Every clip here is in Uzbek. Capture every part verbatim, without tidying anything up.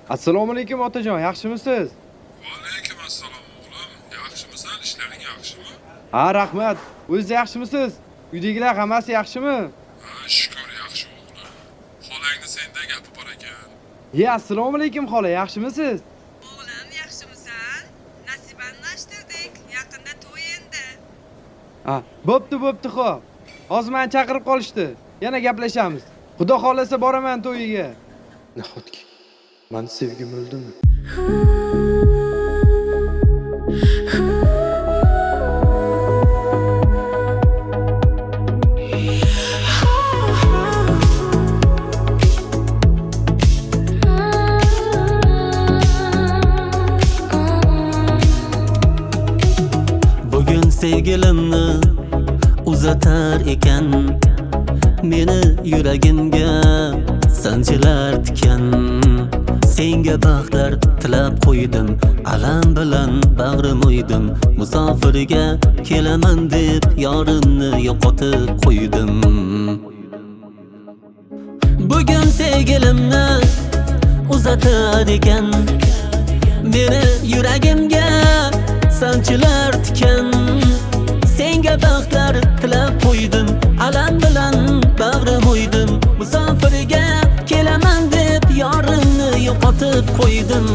Assalomu alaykum otajon, yaxshimisiz? Alaykum assalom o'g'lim. Yaxshimisan? Ishlaring yaxshimi? Ha, rahmat. O'zingiz yaxshimisiz? Uydagilar hammasi yaxshimi? Ha, shukr yaxshi o'g'lim. Xolangni senda gapi bor ekan. Ye, assalomu alaykum xola, yaxshimisiz? O'g'lim yaxshimisan? Nasibani nashtirdik. Yaqinda to'y endi. Ha, bo'pti, bo'pti, xo'p. Hozir meni chaqirib qolishdi. Yana gaplashamiz. Xudo xolasa boraman to'yiga. Nahotki men sevgim o'ldimi? Bugun sevgilimni uzatar ekan, meni yuragimga sanchilar tikan. Senga baxtlar tilab qo'ydim, alam bilan bag'rim o'ydim. Musofirga kelaman deb yorimni yo'qotib qo'ydim. Bugun sevgilimni uzatar ekan, meni yuragimga sanchilar tikan. Senga baxtlar tilab qo'ydim, alam bilan bag'rim o'ydim. Musofirga kelaman deb yorimni yo'qotib qo'ydim.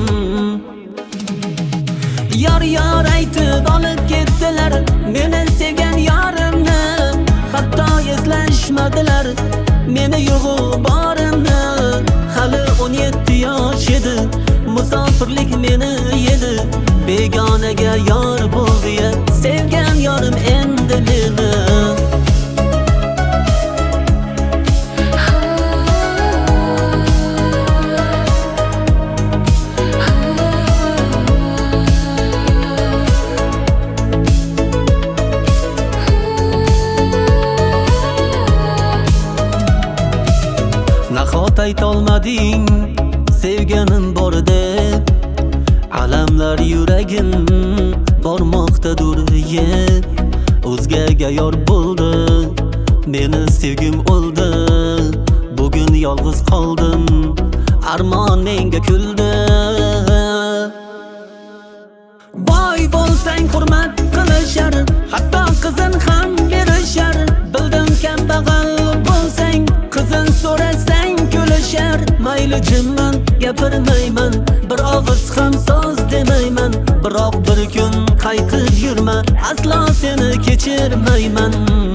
Yor yor aytib olib ketdilar meni sevgan yorimni, hatto eslashmadilar meni yo'g'u borimni. Hali o'n yetti yosh edi, musofirlik meni yedi. Begonaga yor bo'ldi ya, sevgan yorim endi meni. Nahot aytolmading sevganim bor deb, alamlar yuragim bormoqdadur yeb. O'zgaga yor bo'ldi, meni sevgim o'ldi. Bugun yolg'iz qoldim, armon menga kuldi. Boy bo'lsang hurmat qilishar, hatto qizin ham berishar. Bildim kambag'al bo'lsang, qizin so'rasang kulishar. Mayli jimman gapirmayman, bir og'iz ham so'z demayman. Biroq bir kun qayqib yurma, aslo seni kechirmayman.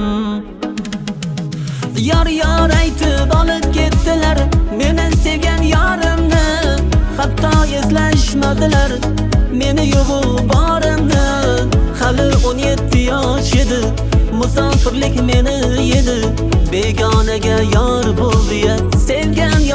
Yor yor aytib olib ketdilar meni sevgan yorimni, hatto eslashmadilar meni yo'g'u borimni. Hali o'n yetti yosh edi, musofirlik meni yedi. Begonaga yor bo'ldi ya, sevgan